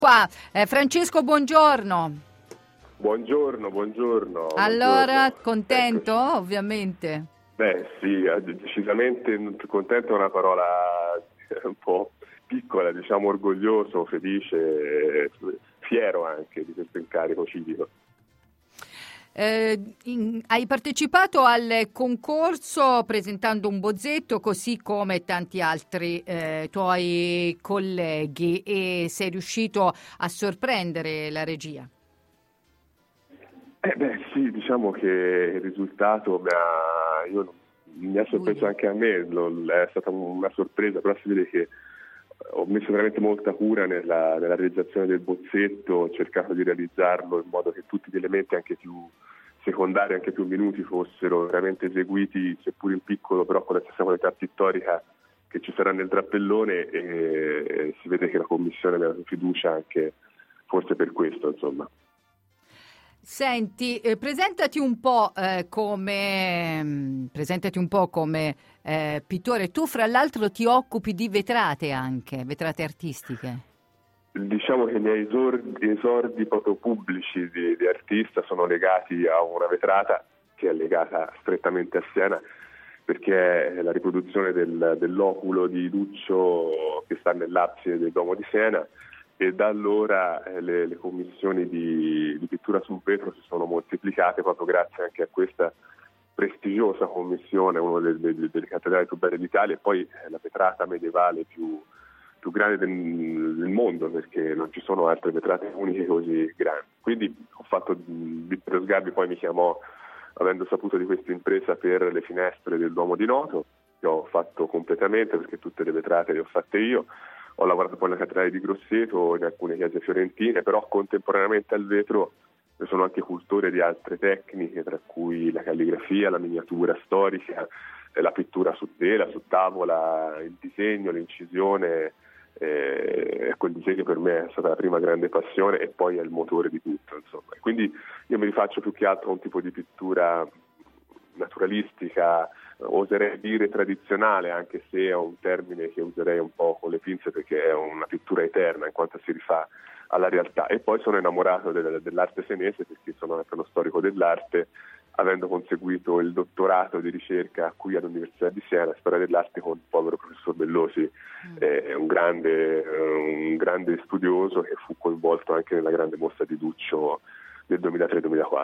Qua, Francesco, buongiorno. Buongiorno. Allora, Buongiorno. contento, Eccoci. Ovviamente. Beh, sì, decisamente contento è una parola un po' piccola, diciamo orgoglioso, felice, fiero anche di questo incarico civico. Hai partecipato al concorso presentando un bozzetto, così come tanti altri tuoi colleghi, e sei riuscito a sorprendere la regia. Sì, diciamo che il risultato mi ha sorpreso anche a me, è stata una sorpresa, però si vede che ho messo veramente molta cura nella realizzazione del bozzetto, ho cercato di realizzarlo in modo che tutti gli elementi anche più secondari, anche più minuti, fossero veramente eseguiti, seppur in piccolo, però con la stessa qualità pittorica che ci sarà nel drappellone, e si vede che la commissione mi ha dato fiducia anche forse per questo, insomma. Senti, presentati un po' come pittore. Tu, fra l'altro, ti occupi di vetrate vetrate artistiche. Diciamo che i miei esordi proprio pubblici di artista sono legati a una vetrata che è legata strettamente a Siena, perché è la riproduzione dell'oculo di Duccio che sta nell'abside del Duomo di Siena, e da allora le commissioni di pittura sul vetro si sono moltiplicate proprio grazie anche a questa prestigiosa commissione, una delle cattedrali più belle d'Italia, e poi la vetrata medievale più grande del mondo, perché non ci sono altre vetrate uniche così grandi. Quindi ho fatto, Vittorio Sgarbi poi mi chiamò avendo saputo di questa impresa per le finestre del Duomo di Noto, che ho fatto completamente perché tutte le vetrate le ho fatte io. Ho lavorato poi nella cattedrale di Grosseto, in alcune chiese fiorentine, però contemporaneamente al vetro sono anche cultore di altre tecniche, tra cui la calligrafia, la miniatura storica, la pittura su tela, su tavola, il disegno, l'incisione. Ecco, il disegno per me è stata la prima grande passione e poi è il motore di tutto, insomma. Quindi io mi rifaccio più che altro a un tipo di pittura naturalistica, oserei dire tradizionale, anche se è un termine che userei un po' con le pinze, perché è una pittura eterna in quanto si rifà alla realtà. E poi sono innamorato dell'arte senese, perché sono anche uno storico dell'arte, avendo conseguito il dottorato di ricerca qui all'Università di Siena, storia dell'arte, con il povero professor Bellosi, un grande studioso che fu coinvolto anche nella grande mostra di Duccio del 2003-2004.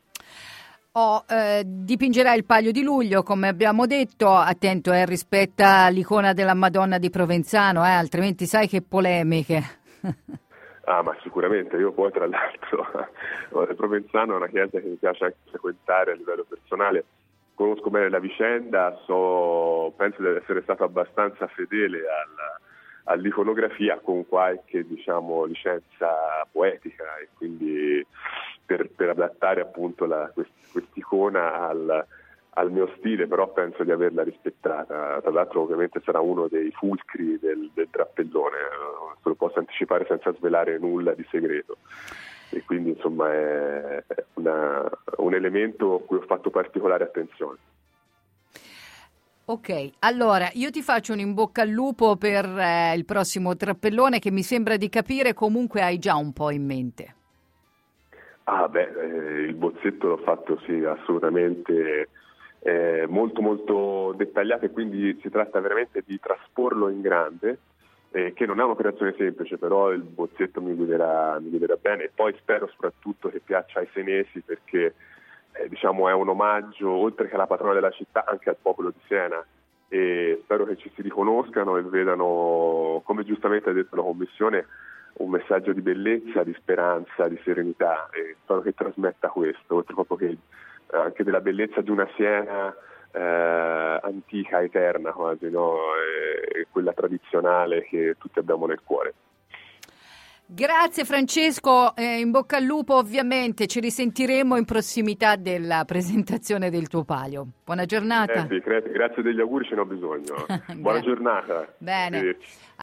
Dipingerai il Palio di Luglio, come abbiamo detto. Attento, rispetta l'icona della Madonna di Provenzano, altrimenti sai che polemiche. Ma sicuramente, io poi tra l'altro Provenzano è una chiesa che mi piace anche frequentare a livello personale, conosco bene la vicenda, penso di essere stato abbastanza fedele all'iconografia, con qualche licenza poetica, e quindi per adattare appunto quest'icona al mio stile, però penso di averla rispettata. Tra l'altro ovviamente sarà uno dei fulcri del drappellone, se lo posso anticipare senza svelare nulla di segreto, e quindi insomma è un elemento a cui ho fatto particolare attenzione. Ok, allora io ti faccio un in bocca al lupo per il prossimo drappellone, che mi sembra di capire comunque hai già un po' in mente. Il bozzetto l'ho fatto, sì, assolutamente, molto molto dettagliato, e quindi si tratta veramente di trasporlo in grande, che non è un'operazione semplice, però il bozzetto mi guiderà bene, e poi spero soprattutto che piaccia ai senesi, perché è un omaggio, oltre che alla patrona della città, anche al popolo di Siena, e spero che ci si riconoscano e vedano, come giustamente ha detto la Commissione, un messaggio di bellezza, di speranza, di serenità, e spero che trasmetta questo, oltre proprio che anche della bellezza di una Siena antica, eterna quasi, no? Quella tradizionale che tutti abbiamo nel cuore. Grazie Francesco, in bocca al lupo. Ovviamente ci risentiremo in prossimità della presentazione del tuo palio. Buona giornata. Grazie degli auguri, ce n'ho bisogno. Buona giornata. Bene.